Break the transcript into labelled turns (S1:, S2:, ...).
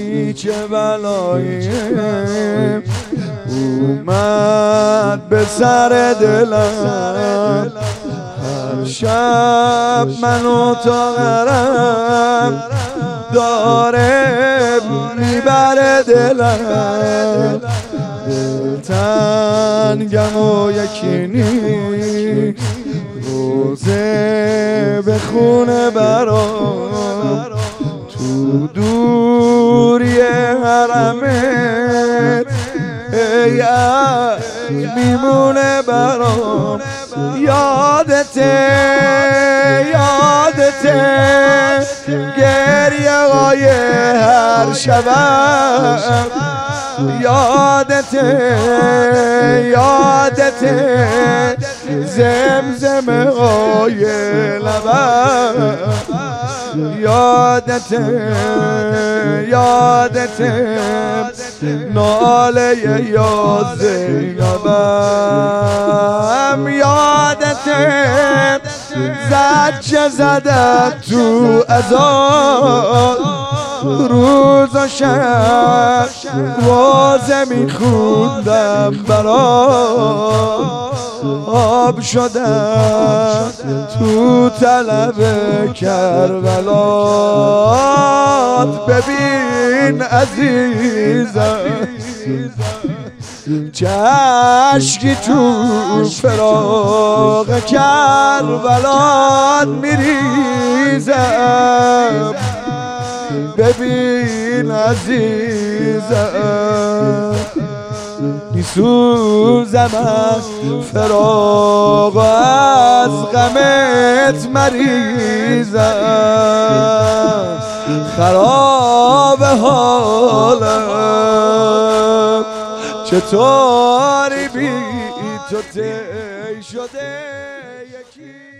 S1: چه بلایی اومد به سر دلم، هر شب منو تا غرم داره میبره دلم، دلتنگم و یکی نیست روزه بخونه برام، تو دوری حرمت ای میمونه برام، یادته گریه های هر شبم، یادته زمزمه های لبم، یادته ناله یا زینبم، یادته زجه زدم تو ازاد روز و شب وازه میخوندم برات، آب شدم تو طلب کربلات، ببین عزیزم چشکی تو فراق کربلات میریزم، ببین عزیزم میسوزم از فراق و از غمت مریضم، خراب حالم چطوری بی تو طی شده یکی